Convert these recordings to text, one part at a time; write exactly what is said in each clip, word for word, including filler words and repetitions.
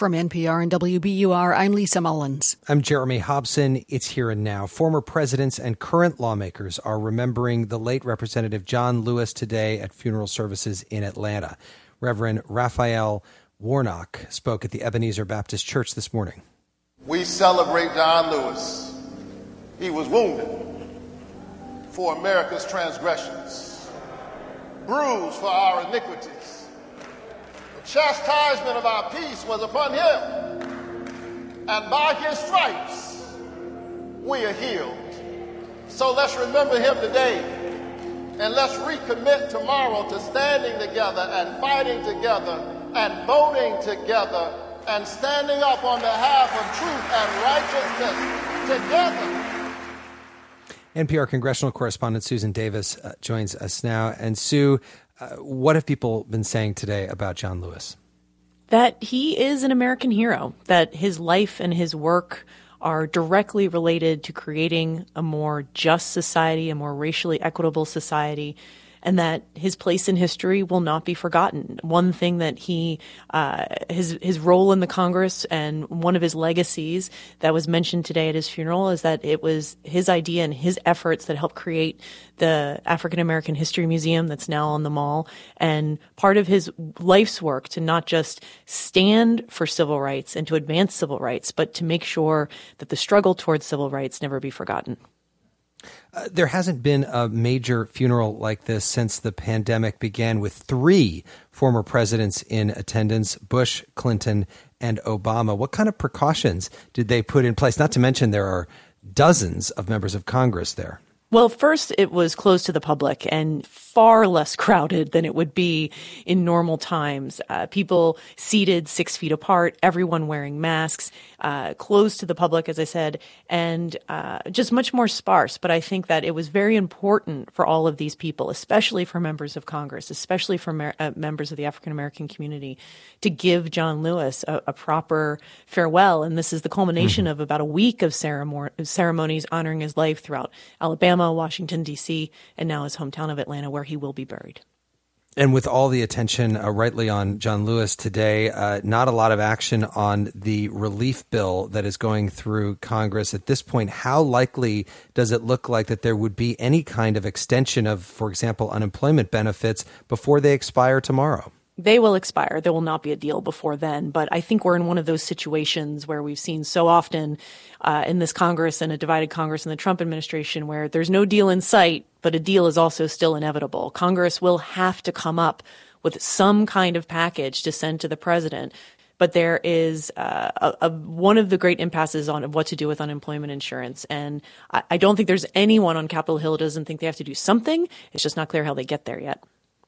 From N P R and W B U R, I'm Lisa Mullins. I'm Jeremy Hobson. It's here and now. Former presidents and current lawmakers are remembering the late Representative John Lewis today at funeral services in Atlanta. Reverend Raphael Warnock spoke at the Ebenezer Baptist Church this morning. We celebrate John Lewis. He was wounded for America's transgressions, bruised for our iniquities. The chastisement of our peace was upon him, and by his stripes we are healed. So let's remember him today, and let's recommit tomorrow to standing together and fighting together and voting together and standing up on behalf of truth and righteousness together. N P R congressional correspondent Susan Davis uh, joins us now. And Sue, uh, what have people been saying today about John Lewis? That he is an American hero, that his life and his work are directly related to creating a more just society, a more racially equitable society, and that his place in history will not be forgotten. One thing that he, uh, his his role in the Congress and one of his legacies that was mentioned today at his funeral is that it was his idea and his efforts that helped create the African American History Museum that's now on the Mall, and part of his life's work to not just stand for civil rights and to advance civil rights, but to make sure that the struggle towards civil rights never be forgotten. Uh, there hasn't been a major funeral like this since the pandemic began, with three former presidents in attendance, Bush, Clinton, and Obama. What kind of precautions did they put in place? Not to mention there are dozens of members of Congress there. Well, first, it was closed to the public and far less crowded than it would be in normal times. Uh, people seated six feet apart, everyone wearing masks, uh, closed to the public, as I said, and uh, just much more sparse. But I think that it was very important for all of these people, especially for members of Congress, especially for mer- uh, members of the African American community, to give John Lewis a, a proper farewell. And this is the culmination mm-hmm. of about a week of ceremor- ceremonies honoring his life throughout Alabama, Washington, D C, and now his hometown of Atlanta, where he will be buried. And with all the attention uh, rightly on John Lewis today, uh, not a lot of action on the relief bill that is going through Congress at this point. How likely does it look like that there would be any kind of extension of, for example, unemployment benefits before they expire tomorrow? They will expire. There will not be a deal before then. But I think we're in one of those situations where we've seen so often uh, in this Congress and a divided Congress in the Trump administration where there's no deal in sight, but a deal is also still inevitable. Congress will have to come up with some kind of package to send to the president. But there is uh, a, a, one of the great impasses on what to do with unemployment insurance. And I, I don't think there's anyone on Capitol Hill who doesn't think they have to do something. It's just not clear how they get there yet.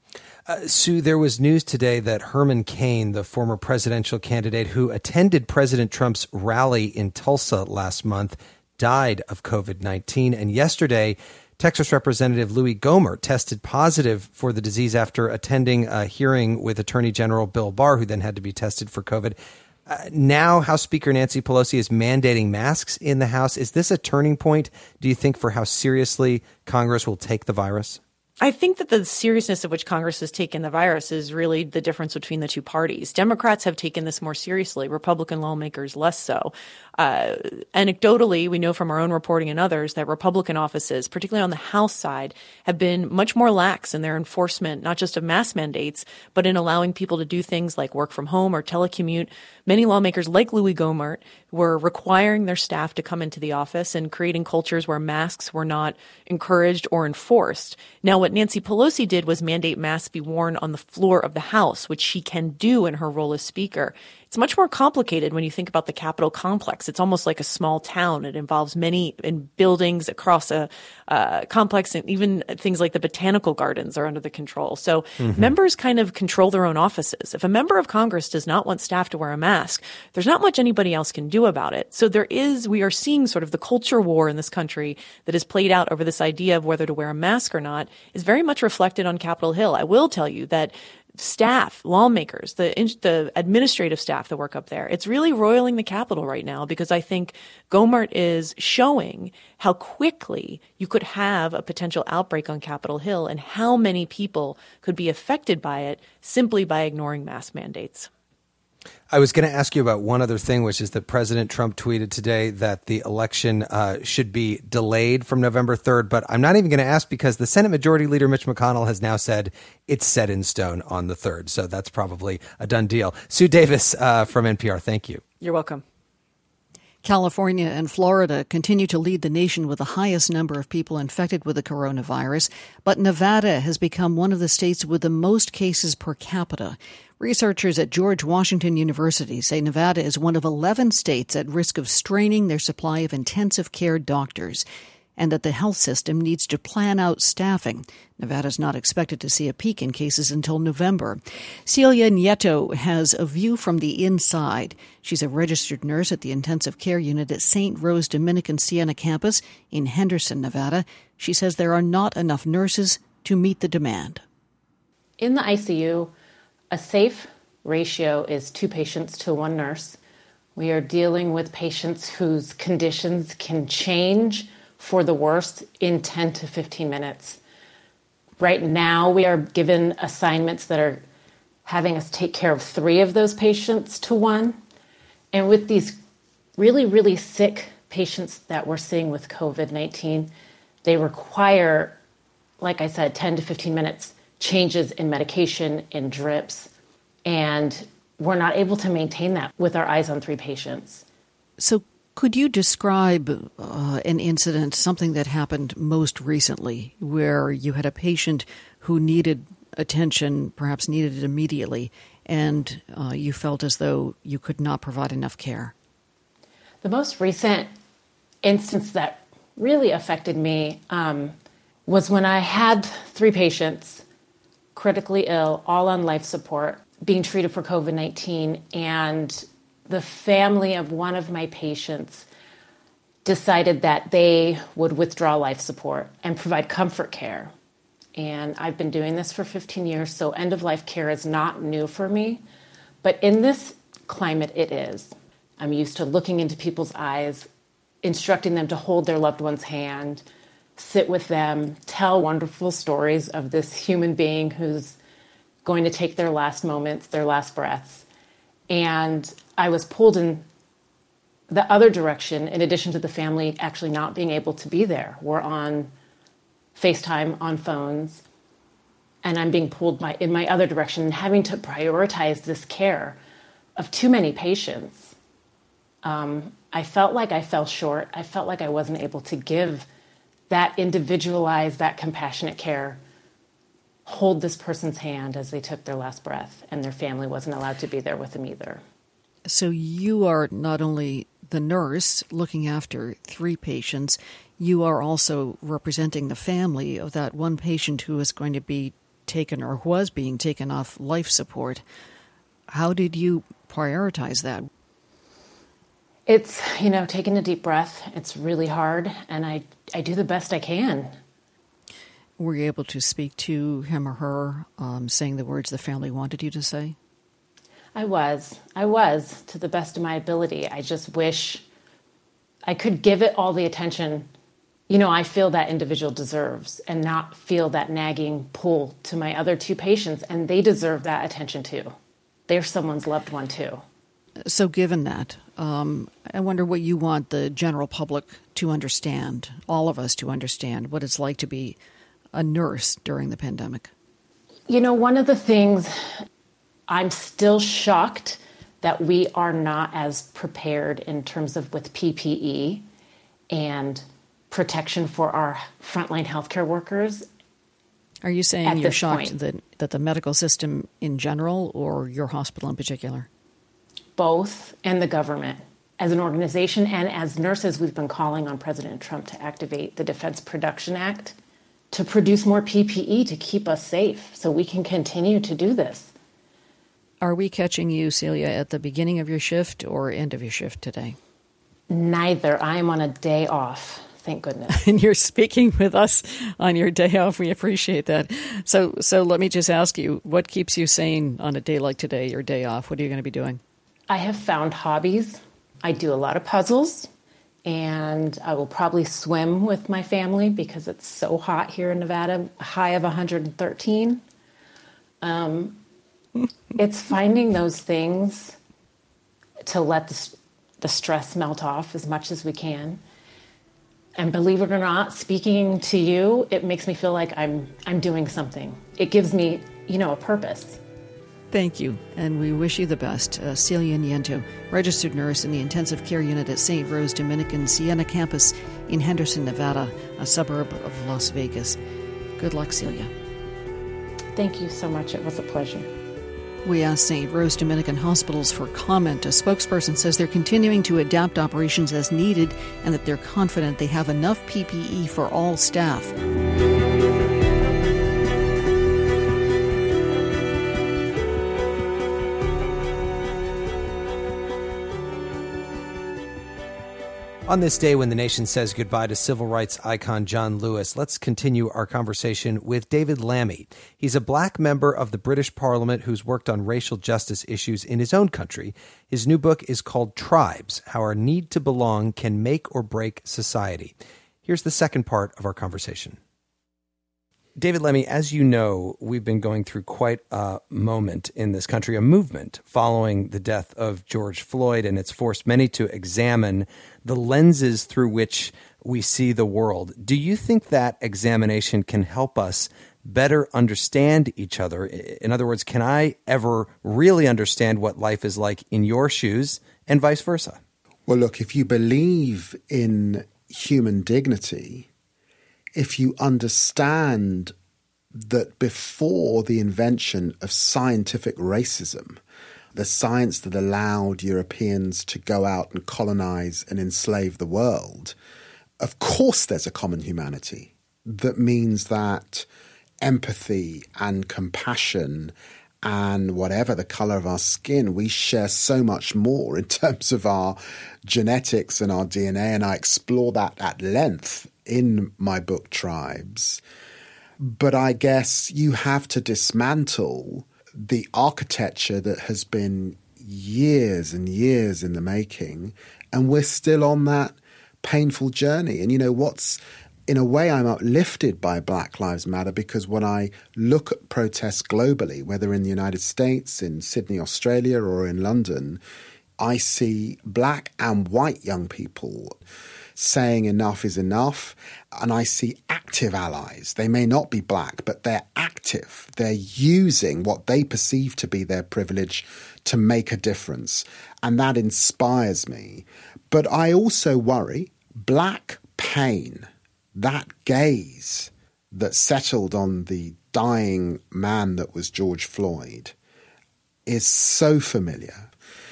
Uh, Sue, there was news today that Herman Cain, the former presidential candidate who attended President Trump's rally in Tulsa last month, died of covid nineteen. And yesterday, Texas Representative Louis Gohmert tested positive for the disease after attending a hearing with Attorney General Bill Barr, who then had to be tested for COVID. Uh, now, House Speaker Nancy Pelosi is mandating masks in the House. Is this a turning point, do you think, for how seriously Congress will take the virus? I think that the seriousness of which Congress has taken the virus is really the difference between the two parties. Democrats have taken this more seriously, Republican lawmakers less so. Uh, anecdotally, we know from our own reporting and others that Republican offices, particularly on the House side, have been much more lax in their enforcement, not just of mask mandates, but in allowing people to do things like work from home or telecommute. Many lawmakers, like Louis Gohmert, were requiring their staff to come into the office and creating cultures where masks were not encouraged or enforced. Now, what Nancy Pelosi did was mandate masks be worn on the floor of the House, which she can do in her role as Speaker. It's much more complicated when you think about the Capitol complex. It's almost like a small town. It involves many in buildings across a uh, complex, and even things like the botanical gardens are under the control. So mm-hmm. members kind of control their own offices. If a member of Congress does not want staff to wear a mask, there's not much anybody else can do about it. So there is, we are seeing sort of the culture war in this country that has played out over this idea of whether to wear a mask or not is very much reflected on Capitol Hill. I will tell you that staff, lawmakers, the the administrative staff that work up there, it's really roiling the Capitol right now because I think Gohmert is showing how quickly you could have a potential outbreak on Capitol Hill and how many people could be affected by it simply by ignoring mask mandates. I was going to ask you about one other thing, which is that President Trump tweeted today that the election uh, should be delayed from November third. But I'm not even going to ask because the Senate Majority Leader Mitch McConnell has now said it's set in stone on the third. So that's probably a done deal. Sue Davis uh, from N P R. Thank you. You're welcome. California and Florida continue to lead the nation with the highest number of people infected with the coronavirus, but Nevada has become one of the states with the most cases per capita. Researchers at George Washington University say Nevada is one of eleven states at risk of straining their supply of intensive care doctors, and that the health system needs to plan out staffing. Nevada is not expected to see a peak in cases until November. Celia Nieto has a view from the inside. She's a registered nurse at the intensive care unit at Saint Rose Dominican Siena campus in Henderson, Nevada. She says there are not enough nurses to meet the demand. In the I C U, a safe ratio is two patients to one nurse. We are dealing with patients whose conditions can change for the worse in ten to fifteen minutes. Right now, we are given assignments that are having us take care of three of those patients to one. And with these really, really sick patients that we're seeing with COVID nineteen, they require, like I said, ten to fifteen minutes changes in medication, in drips, and we're not able to maintain that with our eyes on three patients. So could you describe uh, an incident, something that happened most recently, where you had a patient who needed attention, perhaps needed it immediately, and uh, you felt as though you could not provide enough care? The most recent instance that really affected me um, was when I had three patients critically ill, all on life support, being treated for COVID nineteen, and the family of one of my patients decided that they would withdraw life support and provide comfort care. And I've been doing this for fifteen years, so end-of-life care is not new for me. But in this climate, it is. I'm used to looking into people's eyes, instructing them to hold their loved one's hand, sit with them, tell wonderful stories of this human being who's going to take their last moments, their last breaths. And I was pulled in the other direction, in addition to the family actually not being able to be there. We're on FaceTime, on phones, and I'm being pulled my, in my other direction and having to prioritize this care of too many patients. Um, I felt like I fell short. I felt like I wasn't able to give that individualized, that compassionate care, hold this person's hand as they took their last breath, and their family wasn't allowed to be there with them either. So you are not only the nurse looking after three patients, you are also representing the family of that one patient who is going to be taken or was being taken off life support. How did you prioritize that? It's, you know, taking a deep breath. It's really hard, and I, I do the best I can. Were you able to speak to him or her, um, saying the words the family wanted you to say? I was. I was, to the best of my ability. I just wish I could give it all the attention, you know, I feel that individual deserves, and not feel that nagging pull to my other two patients, and they deserve that attention too. They're someone's loved one too. So given that, um, I wonder what you want the general public to understand, all of us to understand, what it's like to be a nurse during the pandemic. You know, one of the things I'm still shocked that we are not as prepared in terms of with P P E and protection for our frontline healthcare workers. Are you saying you're shocked point. that, that the medical system in general or your hospital in particular? Both, and the government. As an organization and as nurses, we've been calling on President Trump to activate the Defense Production Act to produce more P P E to keep us safe so we can continue to do this. Are we catching you, Celia, at the beginning of your shift or end of your shift today? Neither. I am on a day off. Thank goodness. And you're speaking with us on your day off. We appreciate that. So so let me just ask you, what keeps you sane on a day like today, your day off? What are you going to be doing? I have found hobbies. I do a lot of puzzles, and I will probably swim with my family because it's so hot here in Nevada, a high of one hundred thirteen. Um, it's finding those things to let the, the stress melt off as much as we can. And believe it or not, speaking to you, it makes me feel like I'm I'm doing something. It gives me, you know, a purpose. Thank you, and we wish you the best. Uh, Celia Niento, registered nurse in the intensive care unit at Saint Rose Dominican Siena campus in Henderson, Nevada, a suburb of Las Vegas. Good luck, Celia. Thank you so much. It was a pleasure. We asked Saint Rose Dominican Hospitals for comment. A spokesperson says they're continuing to adapt operations as needed and that they're confident they have enough P P E for all staff. On this day when the nation says goodbye to civil rights icon John Lewis, let's continue our conversation with David Lammy. He's a black member of the British Parliament who's worked on racial justice issues in his own country. His new book is called Tribes: How Our Need to Belong Can Make or Break Society. Here's the second part of our conversation. David Lammy, as you know, we've been going through quite a moment in this country, a movement following the death of George Floyd, and it's forced many to examine the lenses through which we see the world. Do you think that examination can help us better understand each other? In other words, can I ever really understand what life is like in your shoes and vice versa? Well, look, if you believe in human dignity, if you understand that before the invention of scientific racism, the science that allowed Europeans to go out and colonize and enslave the world, of course there's a common humanity that means that empathy and compassion and whatever the color of our skin, we share so much more in terms of our genetics and our D N A, and I explore that at length in my book Tribes. But I guess you have to dismantle the architecture that has been years and years in the making, and we're still on that painful journey. And you know what's, in a way, I'm uplifted by Black Lives Matter, because when I look at protests globally, whether in the United States, in Sydney, Australia, or in London, I see black and white young people saying enough is enough. And I see active allies. They may not be black, but they're active. They're using what they perceive to be their privilege to make a difference. And that inspires me. But I also worry black pain, that gaze that settled on the dying man that was George Floyd, is so familiar.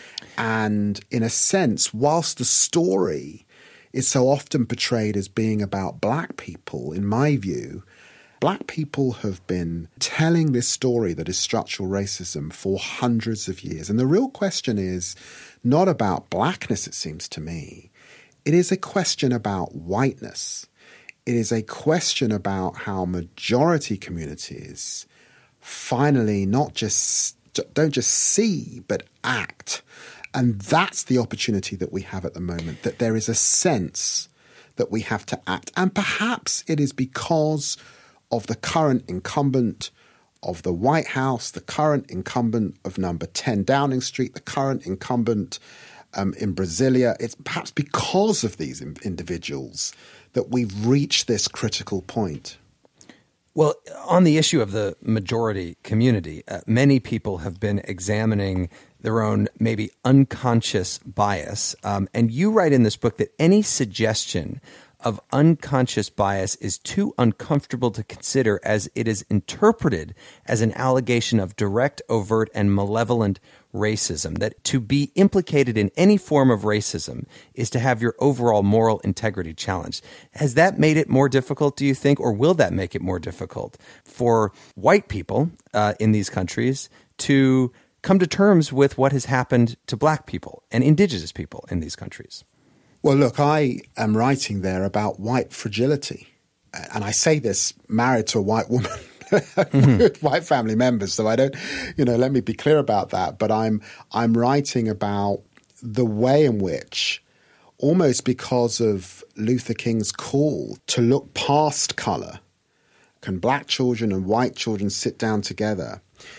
And in a sense, whilst the story is so often portrayed as being about black people, in my view, black people have been telling this story that is structural racism for hundreds of years. And the real question is not about blackness, it seems to me. It is a question about whiteness. It is a question about how majority communities finally not just don't just see, but act. And that's the opportunity that we have at the moment, that there is a sense that we have to act. And perhaps it is because of the current incumbent of the White House, the current incumbent of number ten Downing Street, the current incumbent um, in Brasilia. It's perhaps because of these in- individuals that we've reached this critical point. Well, on the issue of the majority community, uh, many people have been examining their own maybe unconscious bias. Um, and you write in this book that any suggestion of unconscious bias is too uncomfortable to consider, as it is interpreted as an allegation of direct, overt, and malevolent racism, that to be implicated in any form of racism is to have your overall moral integrity challenged. Has that made it more difficult, do you think, or will that make it more difficult for white people uh, in these countries to come to terms with what has happened to black people and indigenous people in these countries? Well, look, I am writing there about white fragility. And I say this married to a white woman mm-hmm. with white family members. So I don't, you know, let me be clear about that. But I'm I'm writing about the way in which, almost because of Luther King's call to look past color, can black children and white children sit down together?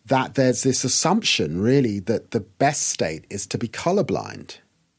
that there's this assumption, really, that the best state is to be colorblind.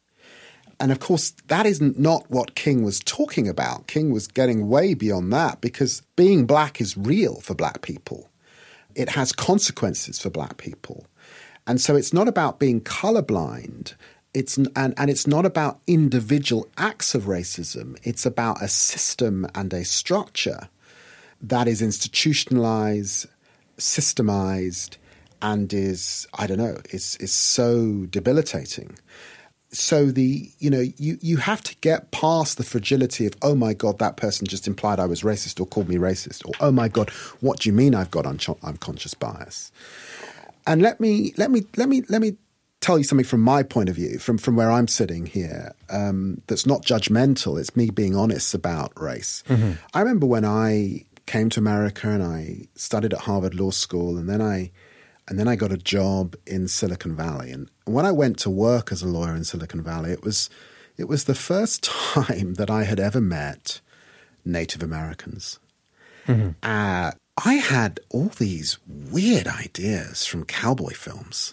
And of course, that isn't not what King was talking about. King was getting way beyond that, because being black is real for black people. It has consequences for black people. And so it's not about being colorblind. It's and, and it's not about individual acts of racism. It's about a system and a structure that is institutionalized, systemized, and is, I don't know, is is so debilitating. So the, you know, you, you have to get past the fragility of, oh my God, that person just implied I was racist or called me racist, or oh my God, what do you mean I've got un- unconscious bias? And let me let me let me let me tell you something from my point of view, from from where I'm sitting here, um, that's not judgmental. It's me being honest about race. Mm-hmm. I remember when I came to America and I studied at Harvard Law School, and then I and then I got a job in Silicon Valley. And when I went to work as a lawyer in Silicon Valley, it was it was the first time that I had ever met Native Americans. Mm-hmm. Uh, I had all these weird ideas from cowboy films,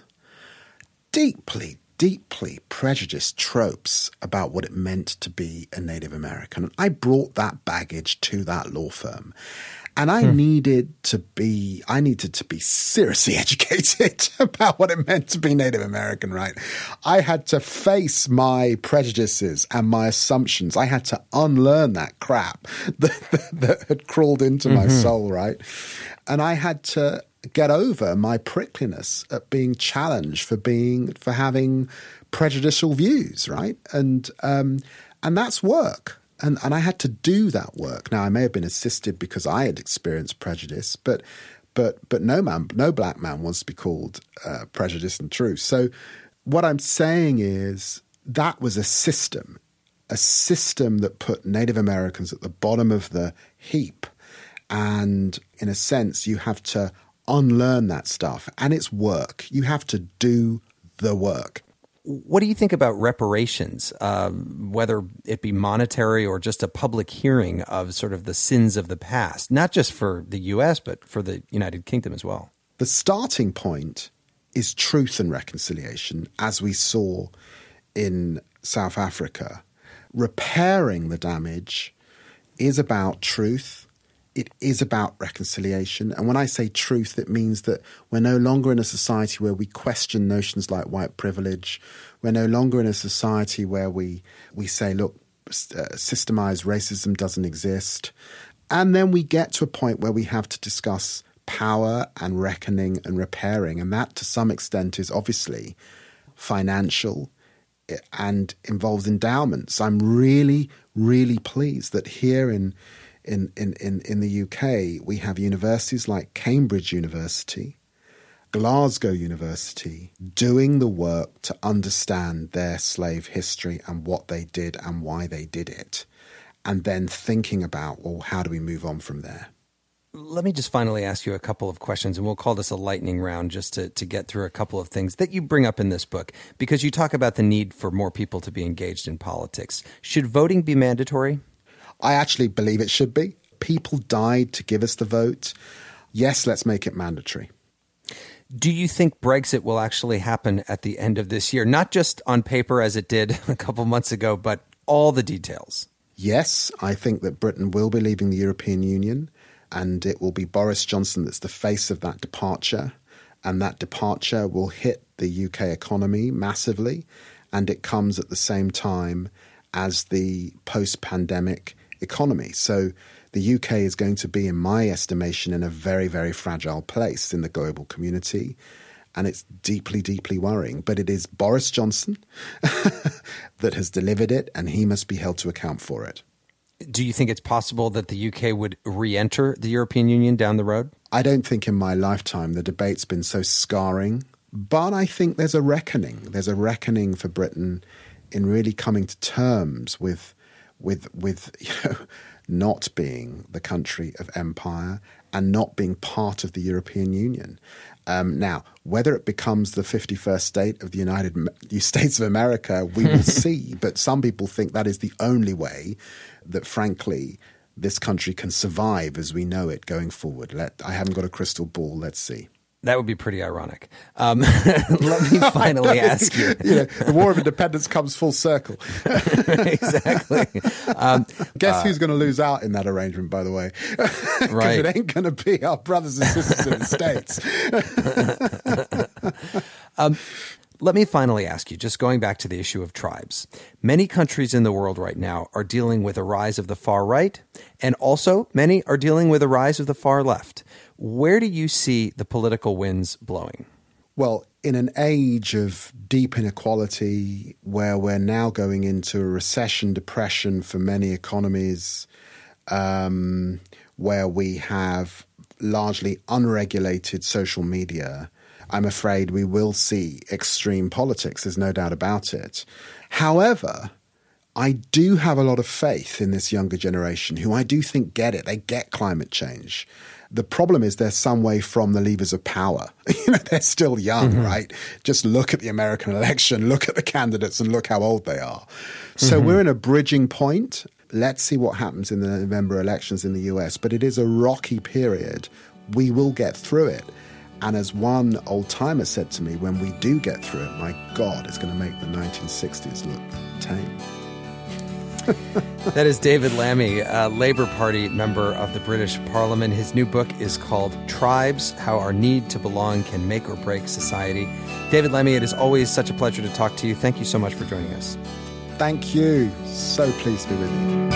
deeply, deeply prejudiced tropes about what it meant to be a Native American. And I brought that baggage to that law firm. And I hmm. needed to be, I needed to be seriously educated about what it meant to be Native American, right? I had to face my prejudices and my assumptions. I had to unlearn that crap that, that, that had crawled into mm-hmm. my soul, right? And I had to get over my prickliness at being challenged for being, for having prejudicial views, right? And, um, and that's work. And and I had to do that work. Now, I may have been assisted because I had experienced prejudice, but but but no man, no black man wants to be called uh, prejudiced and true. So what I'm saying is that was a system, a system that put Native Americans at the bottom of the heap. And in a sense, you have to unlearn that stuff. And it's work. You have to do the work. What do you think about reparations, um, whether it be monetary or just a public hearing of sort of the sins of the past, not just for the U S, but for the United Kingdom as well? The starting point is truth and reconciliation, as we saw in South Africa. Repairing the damage is about truth. It is about reconciliation. And when I say truth, it means that we're no longer in a society where we question notions like white privilege. We're no longer in a society where we, we say, look, uh, systemized racism doesn't exist. And then we get to a point where we have to discuss power and reckoning and repairing. And that, to some extent, is obviously financial and involves endowments. I'm really, really pleased that here in In, in, in, in the U K, we have universities like Cambridge University, Glasgow University, doing the work to understand their slave history and what they did and why they did it, and then thinking about, well, how do we move on from there? Let me just finally ask you a couple of questions, and we'll call this a lightning round just to, to get through a couple of things that you bring up in this book, because you talk about the need for more people to be engaged in politics. Should voting be mandatory? I actually believe it should be. People died to give us the vote. Yes, let's make it mandatory. Do you think Brexit will actually happen at the end of this year? Not just on paper as it did a couple months ago, but all the details. Yes, I think that Britain will be leaving the European Union, and it will be Boris Johnson that's the face of that departure. And that departure will hit the U K economy massively, and it comes at the same time as the post-pandemic economy. So the U K is going to be, in my estimation, in a very, very fragile place in the global community. And it's deeply, deeply worrying. But it is Boris Johnson that has delivered it, and he must be held to account for it. Do you think it's possible that the U K would re-enter the European Union down the road? I don't think in my lifetime the debate's been so scarring. But I think there's a reckoning. There's a reckoning for Britain in really coming to terms with with with you know, not being the country of empire and not being part of the European Union. Um, now, whether it becomes the fifty-first state of the United States of America, we will see. But some people think that is the only way that, frankly, this country can survive as we know it going forward. Let, I haven't got a crystal ball. Let's see. That would be pretty ironic. Um, let me finally ask you. you know, the War of Independence comes full circle. Exactly. Um, Guess uh, who's going to lose out in that arrangement, by the way? Because right. it ain't going to be our brothers and sisters in the States. um, let me finally ask you, just going back to the issue of tribes. Many countries in the world right now are dealing with a rise of the far right, and also many are dealing with a rise of the far left. Where do you see the political winds blowing? Well, in an age of deep inequality where we're now going into a recession, depression for many economies, um, where we have largely unregulated social media, I'm afraid we will see extreme politics. There's no doubt about it. However, I do have a lot of faith in this younger generation who I do think get it. They get climate change. The problem is they're some way from the levers of power. You know, they're still young, mm-hmm. right? Just look at the American election, look at the candidates and look how old they are. So mm-hmm. we're in a bridging point. Let's see what happens in the November elections in the U S. But it is a rocky period. We will get through it. And as one old timer said to me, when we do get through it, my God, it's going to make the nineteen sixties look tame. That is David Lammy, a Labour Party member of the British Parliament. His new book is called Tribes, How Our Need to Belong Can Make or Break Society. David Lammy, it is always such a pleasure to talk to you. Thank you so much for joining us. Thank you. So pleased to be with you.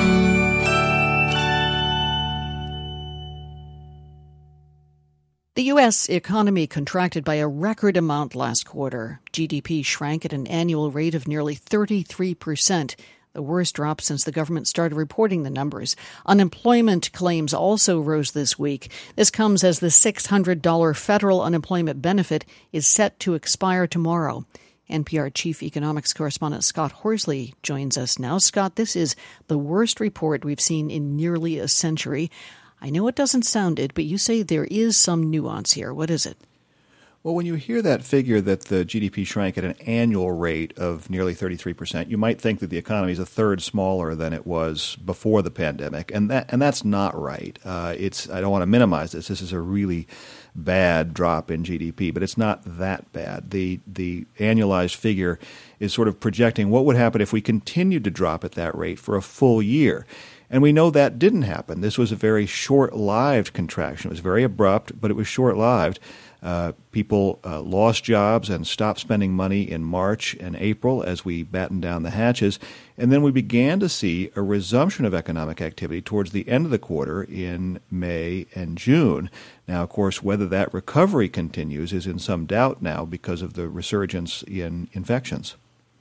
The U S economy contracted by a record amount last quarter. G D P shrank at an annual rate of nearly thirty-three percent. The worst drop since the government started reporting the numbers. Unemployment claims also rose this week. This comes as the six hundred dollars federal unemployment benefit is set to expire tomorrow. N P R chief economics correspondent Scott Horsley joins us now. Scott, this is the worst report we've seen in nearly a century. I know it doesn't sound it, but you say there is some nuance here. What is it? Well, when you hear that figure that the G D P shrank at an annual rate of nearly thirty-three percent, you might think that the economy is a third smaller than it was before the pandemic, and that and that's not right. Uh, it's I don't want to minimize this. This is a really bad drop in G D P, but it's not that bad. The the annualized figure is sort of projecting what would happen if we continued to drop at that rate for a full year. And we know that didn't happen. This was a very short-lived contraction. It was very abrupt, but it was short-lived. Uh, people uh, lost jobs and stopped spending money in March and April as we battened down the hatches. And then we began to see a resumption of economic activity towards the end of the quarter in May and June. Now, of course, whether that recovery continues is in some doubt now because of the resurgence in infections.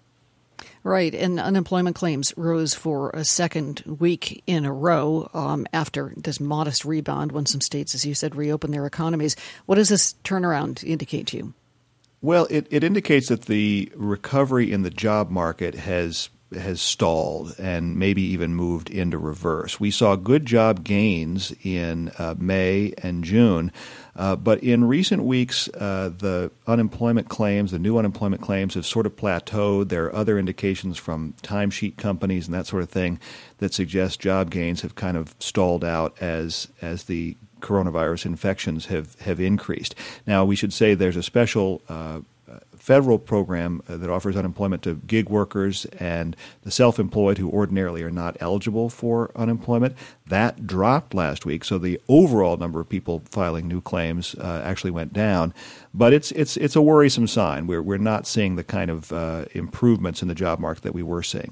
Right, and unemployment claims rose for a second week in a row um, after this modest rebound when some states, as you said, reopened their economies. What does this turnaround indicate to you? Well, it, it indicates that the recovery in the job market has has stalled and maybe even moved into reverse. We saw good job gains in uh, May and June, uh, but in recent weeks, uh, the unemployment claims, the new unemployment claims have sort of plateaued. There are other indications from timesheet companies and that sort of thing that suggest job gains have kind of stalled out as as the coronavirus infections have, have increased. Now, we should say there's a special uh, federal program uh, that offers unemployment to gig workers and the self-employed who ordinarily are not eligible for unemployment. That dropped last week, so the overall number of people filing new claims uh, actually went down. But it's it's it's a worrisome sign. We're we're not seeing the kind of uh, improvements in the job market that we were seeing.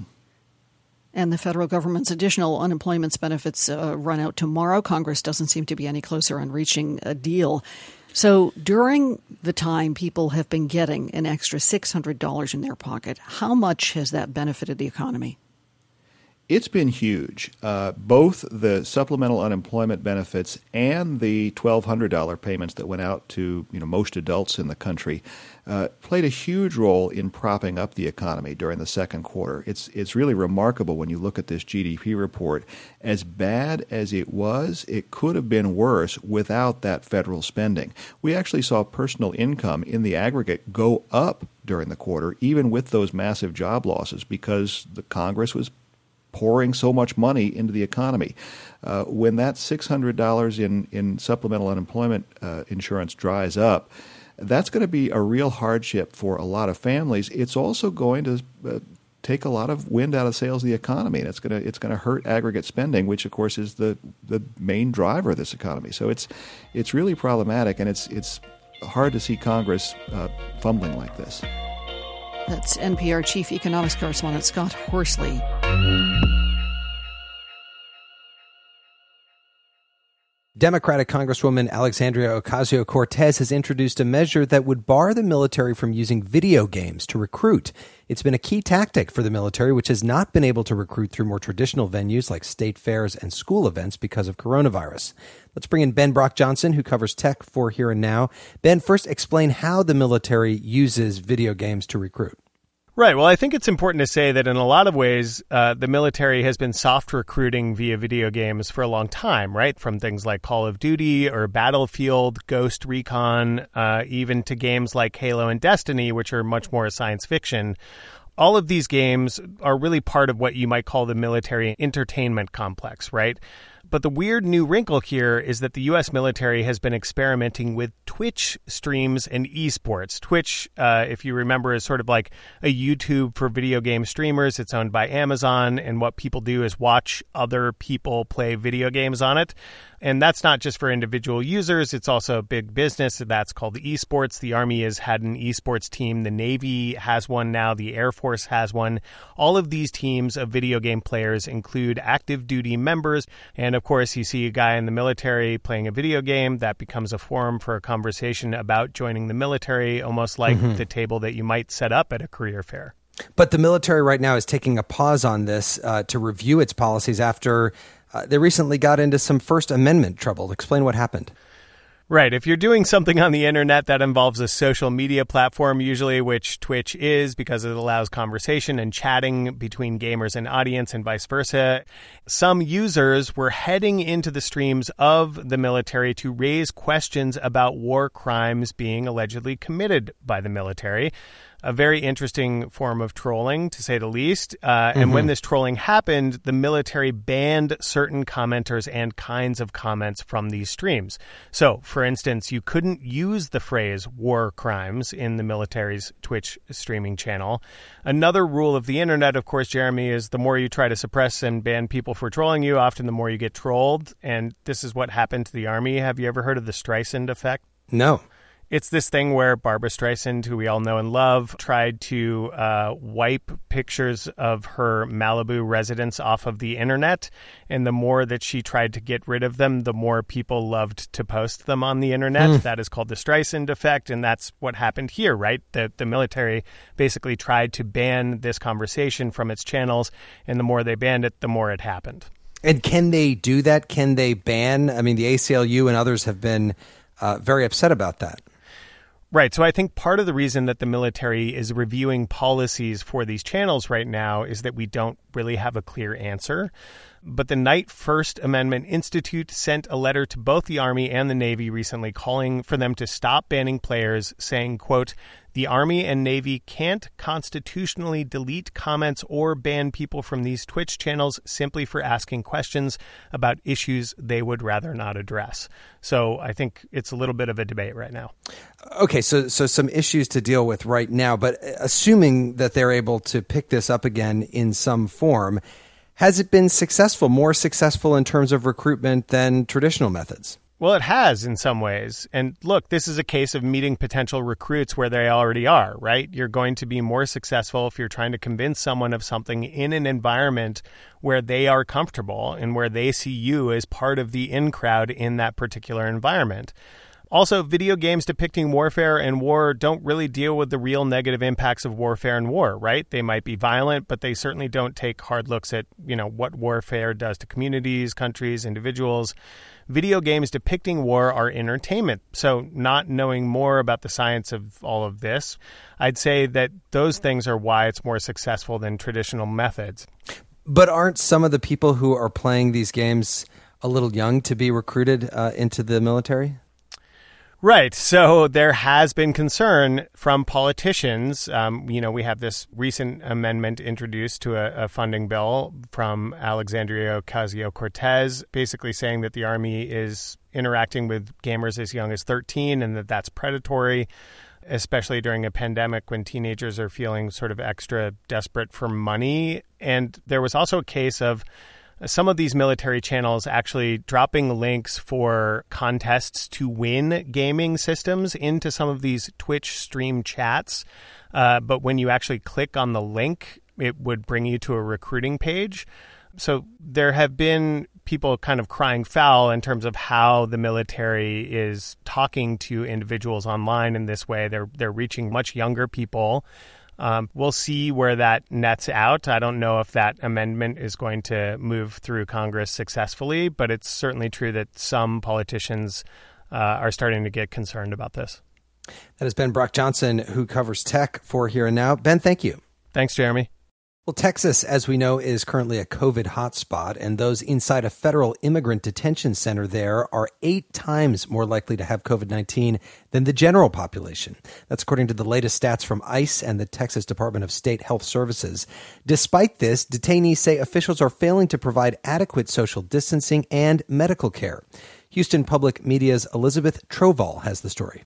And the federal government's additional unemployment benefits uh, run out tomorrow. Congress doesn't seem to be any closer on reaching a deal. So during the time people have been getting an extra six hundred dollars in their pocket, how much has that benefited the economy? It's been huge. Uh, both the supplemental unemployment benefits and the twelve hundred dollars payments that went out to you know most adults in the country uh, played a huge role in propping up the economy during the second quarter. It's it's really remarkable when you look at this G D P report. As bad as it was, it could have been worse without that federal spending. We actually saw personal income in the aggregate go up during the quarter, even with those massive job losses, because the Congress was pouring so much money into the economy. Uh, when that six hundred dollars in, in supplemental unemployment uh, insurance dries up, that's going to be a real hardship for a lot of families. It's also going to uh, take a lot of wind out of the sails of the economy, and it's going to it's going to hurt aggregate spending, which of course is the the main driver of this economy. So it's it's really problematic, and it's it's hard to see Congress uh, fumbling like this. That's N P R Chief Economics Correspondent Scott Horsley. Democratic Congresswoman Alexandria Ocasio-Cortez has introduced a measure that would bar the military from using video games to recruit. It's been a key tactic for the military, which has not been able to recruit through more traditional venues like state fairs and school events because of coronavirus. Let's bring in Ben Brock Johnson, who covers tech for Here and Now. Ben, first explain how the military uses video games to recruit. Right. Well, I think it's important to say that in a lot of ways, uh, the military has been soft recruiting via video games for a long time, right? From things like Call of Duty or Battlefield, Ghost Recon, uh, even to games like Halo and Destiny, which are much more science fiction. All of these games are really part of what you might call the military entertainment complex, right? But the weird new wrinkle here is that the U S military has been experimenting with Twitch streams and esports. Twitch, uh, if you remember, is sort of like a YouTube for video game streamers. It's owned by Amazon, and what people do is watch other people play video games on it. And that's not just for individual users. It's also a big business. That's called esports. The Army has had an esports team. The Navy has one now. The Air Force has one. All of these teams of video game players include active duty members. And of course, you see a guy in the military playing a video game. That becomes a forum for a conversation about joining the military, almost like mm-hmm. the table that you might set up at a career fair. But the military right now is taking a pause on this uh, to review its policies after Uh, they recently got into some First Amendment trouble. Explain what happened. Right. If you're doing something on the internet that involves a social media platform, usually, which Twitch is because it allows conversation and chatting between gamers and audience and vice versa, some users were heading into the streams of the military to raise questions about war crimes being allegedly committed by the military. A very interesting form of trolling, to say the least. Uh, mm-hmm. And when this trolling happened, the military banned certain commenters and kinds of comments from these streams. So, for instance, you couldn't use the phrase war crimes in the military's Twitch streaming channel. Another rule of the internet, of course, Jeremy, is the more you try to suppress and ban people for trolling you, often the more you get trolled. And this is what happened to the Army. Have you ever heard of the Streisand effect? No. It's this thing where Barbara Streisand, who we all know and love, tried to uh, wipe pictures of her Malibu residence off of the internet. And the more that she tried to get rid of them, the more people loved to post them on the internet. Mm. That is called the Streisand effect. And that's what happened here, right? The, the military basically tried to ban this conversation from its channels. And the more they banned it, the more it happened. And can they do that? Can they ban? I mean, the A C L U and others have been uh, very upset about that. Right. So I think part of the reason that the military is reviewing policies for these channels right now is that we don't really have a clear answer. But the Knight First Amendment Institute sent a letter to both the Army and the Navy recently calling for them to stop banning players, saying, quote, "The Army and Navy can't constitutionally delete comments or ban people from these Twitch channels simply for asking questions about issues they would rather not address." So I think it's a little bit of a debate right now. Okay, so so some issues to deal with right now, but assuming that they're able to pick this up again in some form, has it been successful, more successful in terms of recruitment than traditional methods? Well, it has in some ways. And look, this is a case of meeting potential recruits where they already are, right? You're going to be more successful if you're trying to convince someone of something in an environment where they are comfortable and where they see you as part of the in crowd in that particular environment. Also, video games depicting warfare and war don't really deal with the real negative impacts of warfare and war, right? They might be violent, but they certainly don't take hard looks at, you know, what warfare does to communities, countries, individuals. Video games depicting war are entertainment. So not knowing more about the science of all of this, I'd say that those things are why it's more successful than traditional methods. But aren't some of the people who are playing these games a little young to be recruited uh, into the military? Right. So there has been concern from politicians. Um, you know, we have this recent amendment introduced to a, a funding bill from Alexandria Ocasio-Cortez, basically saying that the Army is interacting with gamers as young as thirteen and that that's predatory, especially during a pandemic when teenagers are feeling sort of extra desperate for money. And there was also a case of some of these military channels actually dropping links for contests to win gaming systems into some of these Twitch stream chats. Uh, but when you actually click on the link, it would bring you to a recruiting page. So there have been people kind of crying foul in terms of how the military is talking to individuals online in this way. They're they're reaching much younger people. Um, we'll see where that nets out. I don't know if that amendment is going to move through Congress successfully, but it's certainly true that some politicians uh, are starting to get concerned about this. That is Ben Brock Johnson, who covers tech for Here and Now. Ben, thank you. Thanks, Jeremy. Well, Texas, as we know, is currently a COVID hotspot, and those inside a federal immigrant detention center there are eight times more likely to have COVID nineteen than the general population. That's according to the latest stats from ICE and the Texas Department of State Health Services. Despite this, detainees say officials are failing to provide adequate social distancing and medical care. Houston Public Media's Elizabeth Troval has the story.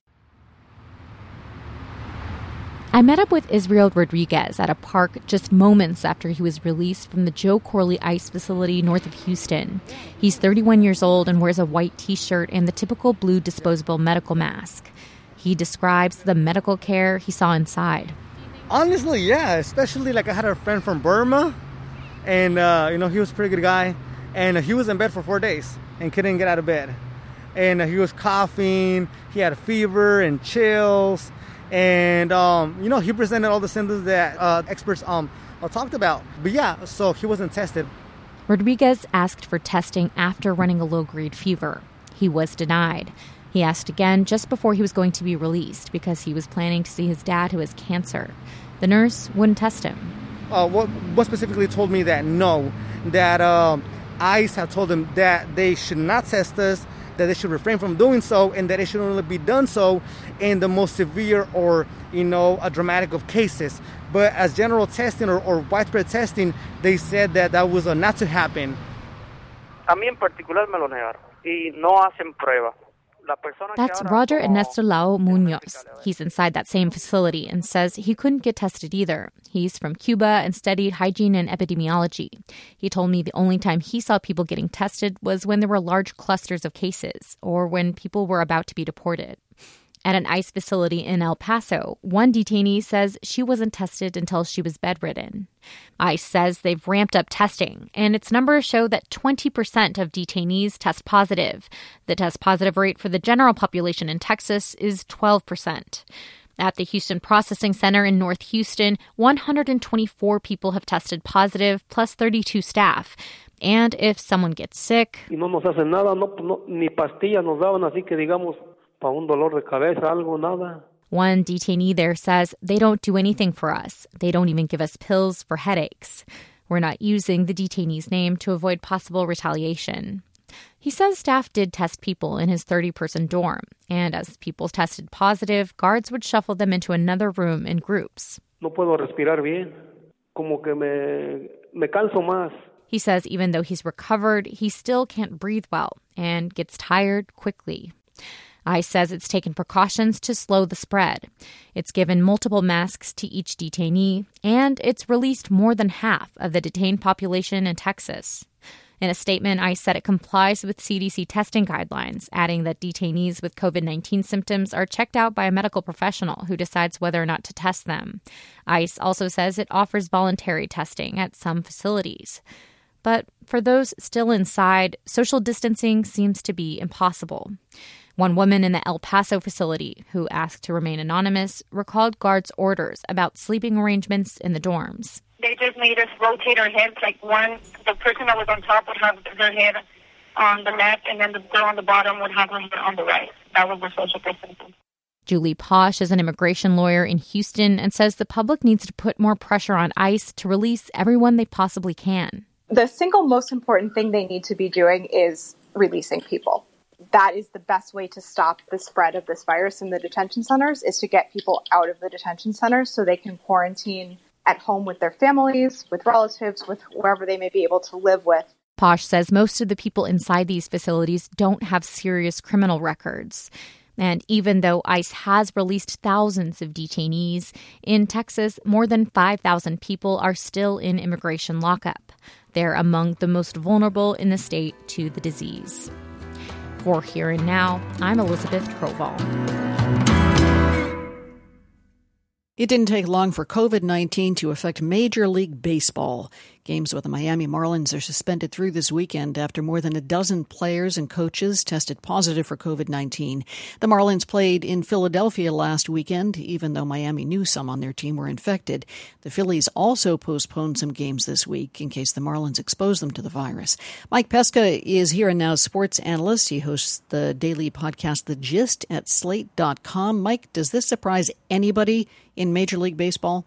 I met up with Israel Rodriguez at a park just moments after he was released from the Joe Corley ICE facility north of Houston. He's thirty-one years old and wears a white T-shirt and the typical blue disposable medical mask. He describes the medical care he saw inside. Honestly, yeah, especially like I had a friend from Burma, and uh, you know, he was a pretty good guy, and uh, he was in bed for four days and couldn't get out of bed. And uh, he was coughing, he had a fever and chills. And, um, you know, he presented all the symptoms that uh, experts um, talked about. But yeah, so he wasn't tested. Rodriguez asked for testing after running a low-grade fever. He was denied. He asked again just before he was going to be released because he was planning to see his dad who has cancer. The nurse wouldn't test him. Uh, what, what specifically told me that no, that uh, ICE had told him that they should not test us, that they should refrain from doing so, and that it should only be done so in the most severe or, you know, a dramatic of cases. But as general testing or, or widespread testing, they said that that was uh, not to happen. A mí en particular me lo negaron y no hacen prueba. That's Roger Ernesto Lau Munoz. He's inside that same facility and says he couldn't get tested either. He's from Cuba and studied hygiene and epidemiology. He told me the only time he saw people getting tested was when there were large clusters of cases or when people were about to be deported. At an ICE facility in El Paso, one detainee says she wasn't tested until she was bedridden. ICE says they've ramped up testing, and its numbers show that twenty percent of detainees test positive. The test positive rate for the general population in Texas is twelve percent. At the Houston Processing Center in North Houston, one hundred twenty-four people have tested positive, plus thirty-two staff. And if someone gets sick... Y no nos hacen nada, no, no, ni pastillas nos daban, así que digamos... One detainee there says they don't do anything for us. They don't even give us pills for headaches. We're not using the detainee's name to avoid possible retaliation. He says staff did test people in his thirty-person dorm, and as people tested positive, guards would shuffle them into another room in groups. No puedo respirar bien. Como que me, me canso más. He says even though he's recovered, he still can't breathe well and gets tired quickly. ICE says it's taken precautions to slow the spread. It's given multiple masks to each detainee, and it's released more than half of the detained population in Texas. In a statement, ICE said it complies with C D C testing guidelines, adding that detainees with COVID nineteen symptoms are checked out by a medical professional who decides whether or not to test them. ICE also says it offers voluntary testing at some facilities. But for those still inside, social distancing seems to be impossible. One woman in the El Paso facility, who asked to remain anonymous, recalled guards' orders about sleeping arrangements in the dorms. They just made us rotate our heads, like one, the person that was on top would have their head on the left, and then the girl on the bottom would have her head on the right. That was the social distancing. Julie Posh is an immigration lawyer in Houston and says the public needs to put more pressure on ICE to release everyone they possibly can. The single most important thing they need to be doing is releasing people. that is the best way to stop the spread of this virus in the detention centers, is to get people out of the detention centers so they can quarantine at home with their families, with relatives, with whoever they may be able to live with. Posh says most of the people inside these facilities don't have serious criminal records. And even though ICE has released thousands of detainees, in Texas, more than five thousand people are still in immigration lockup. They're among the most vulnerable in the state to the disease. For Here and Now, I'm Elizabeth Kroval. It didn't take long for COVID nineteen to affect Major League Baseball. Games with the Miami Marlins are suspended through this weekend after more than a dozen players and coaches tested positive for COVID nineteen. The Marlins played in Philadelphia last weekend, even though Miami knew some on their team were infected. The Phillies also postponed some games this week in case the Marlins expose them to the virus. Mike Pesca is Here and Now sports analyst. He hosts the daily podcast The Gist at slate dot com. Mike, does this surprise anybody in Major League Baseball?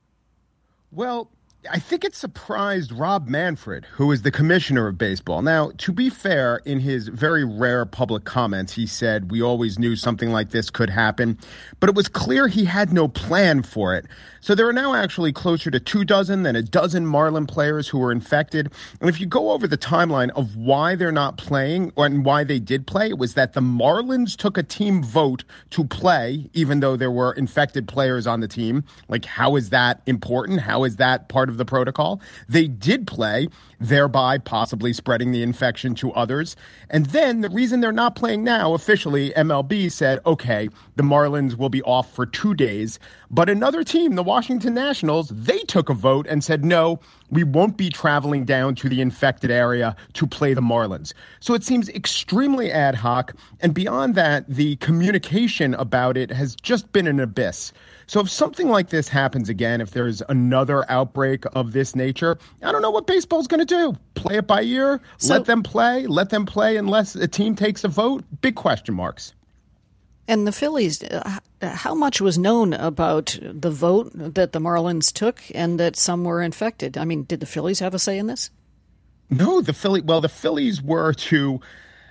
Well, I think it surprised Rob Manfred, who is the commissioner of baseball. Now, to be fair, in his very rare public comments, he said, we always knew something like this could happen, but it was clear he had no plan for it. So there are now actually closer to two dozen than a dozen Marlin players who were infected. And if you go over the timeline of why they're not playing and why they did play, it was that the Marlins took a team vote to play, even though there were infected players on the team. Like, how is that important? How is that part of the protocol? They did play, thereby possibly spreading the infection to others. And then the reason they're not playing now, officially, M L B said, okay, the Marlins will be off for two days. But another team, the Washington Nationals, they took a vote and said, no, we won't be traveling down to the infected area to play the Marlins. So it seems extremely ad hoc. And beyond that, the communication about it has just been an abyss. So if something like this happens again, if there's another outbreak of this nature, I don't know what baseball's going to do. Play it by ear, so, let them play, let them play unless a team takes a vote. Big question marks. And the Phillies, uh, how much was known about the vote that the Marlins took and that some were infected? I mean, did the Phillies have a say in this? No, the Philly. Well, the Phillies were to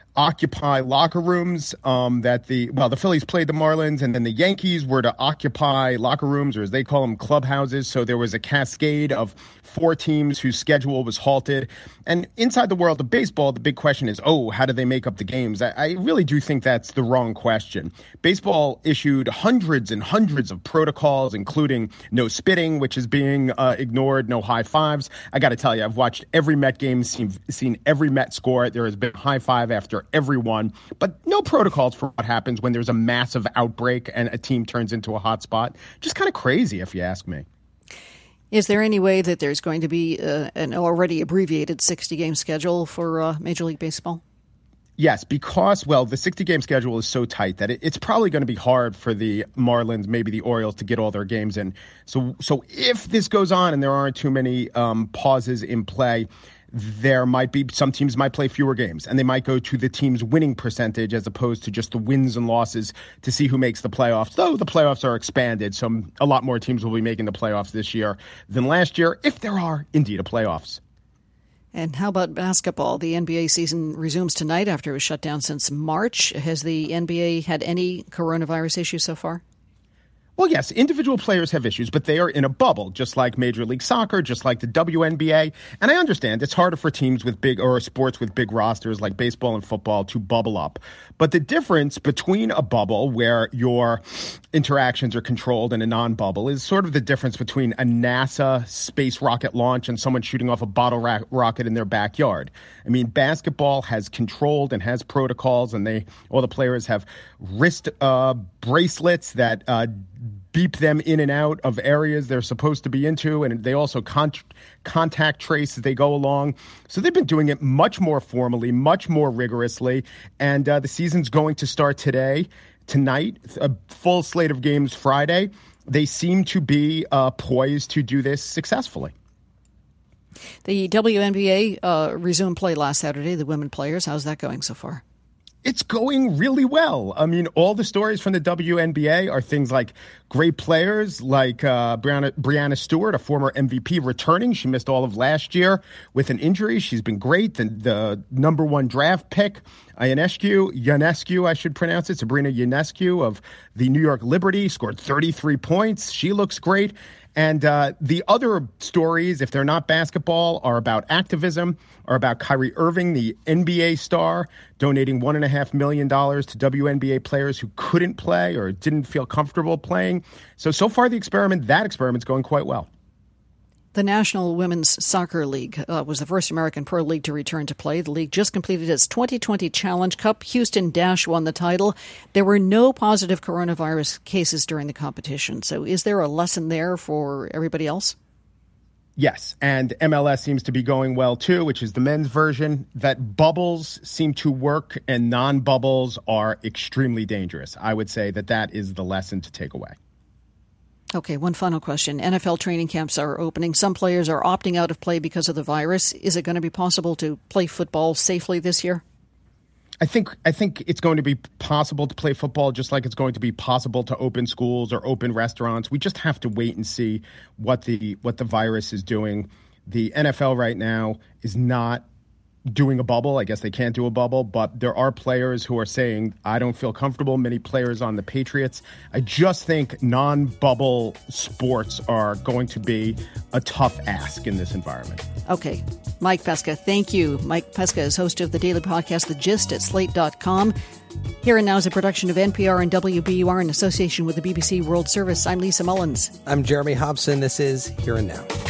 occupy locker rooms um, that the, well, the Phillies played the Marlins, and then the Yankees were to occupy locker rooms, or as they call them, clubhouses. So there was a cascade of four teams whose schedule was halted. And inside the world of baseball, the big question is, oh, how do they make up the games? I, I really do think that's the wrong question. Baseball issued hundreds and hundreds of protocols, including no spitting, which is being uh, ignored, no high fives. I got to tell you, I've watched every Met game, seen, seen every Met score. There has been a high five after everyone, but no protocols for what happens when there's a massive outbreak and a team turns into a hot spot. Just kind of crazy, if you ask me. Is there any way that there's going to be uh, an already abbreviated sixty-game schedule for uh, Major League Baseball? Yes, because, well, the sixty-game schedule is so tight that it, it's probably going to be hard for the Marlins, maybe the Orioles, to get all their games in. So, so if this goes on and there aren't too many um, pauses in play, there might be some teams might play fewer games, and they might go to the team's winning percentage as opposed to just the wins and losses to see who makes the playoffs. Though the playoffs are expanded, so a lot more teams will be making the playoffs this year than last year, if there are indeed a playoffs. And how about basketball? The N B A season resumes tonight after it was shut down since March. Has the N B A had any coronavirus issues so far? Well, yes, individual players have issues, but they are in a bubble, just like Major League Soccer, just like the W N B A. And I understand it's harder for teams with big or sports with big rosters like baseball and football to bubble up. But the difference between a bubble where your interactions are controlled and a non-bubble is sort of the difference between a NASA space rocket launch and someone shooting off a bottle ra- rocket in their backyard. I mean, basketball has controlled and has protocols, and they all the players have wrist uh, bracelets that uh, beep them in and out of areas they're supposed to be into, and they also con- contact trace as they go along. So they've been doing it much more formally, much more rigorously, and uh, the season's going to start today, tonight, a full slate of games Friday. They seem to be uh, poised to do this successfully. The W N B A uh, resumed play last Saturday, the women players. How's that going so far? It's going really well. I mean, all the stories from the W N B A are things like great players like uh, Breanna, Breanna Stewart, a former M V P, returning. She missed all of last year with an injury. She's been great. The, the number one draft pick, Ionescu, Ionescu, I should pronounce it, Sabrina Ionescu of the New York Liberty, scored thirty-three points. She looks great. And uh, the other stories, if they're not basketball, are about activism, are about Kyrie Irving, the N B A star, donating one point five million dollars to W N B A players who couldn't play or didn't feel comfortable playing. So, so far the experiment, that experiment's going quite well. The National Women's Soccer League uh, was the first American pro league to return to play. The league just completed its twenty twenty Challenge Cup. Houston Dash won the title. There were no positive coronavirus cases during the competition. So is there a lesson there for everybody else? Yes, and M L S seems to be going well, too, which is the men's version, that bubbles seem to work and non-bubbles are extremely dangerous. I would say that that is the lesson to take away. Okay, one final question. N F L training camps are opening. Some players are opting out of play because of the virus. Is it going to be possible to play football safely this year? I think I think it's going to be possible to play football just like it's going to be possible to open schools or open restaurants. We just have to wait and see what the what the virus is doing. The N F L right now is not doing a bubble. I guess they can't do a bubble, but there are players who are saying, I don't feel comfortable. Many players on the Patriots. I just think non-bubble sports are going to be a tough ask in this environment. Okay. Mike Pesca, thank you. Mike Pesca is host of the daily podcast, The Gist, at slate dot com. Here and Now is a production of N P R and W B U R in association with the B B C World Service. I'm Lisa Mullins. I'm Jeremy Hobson. This is Here and Now.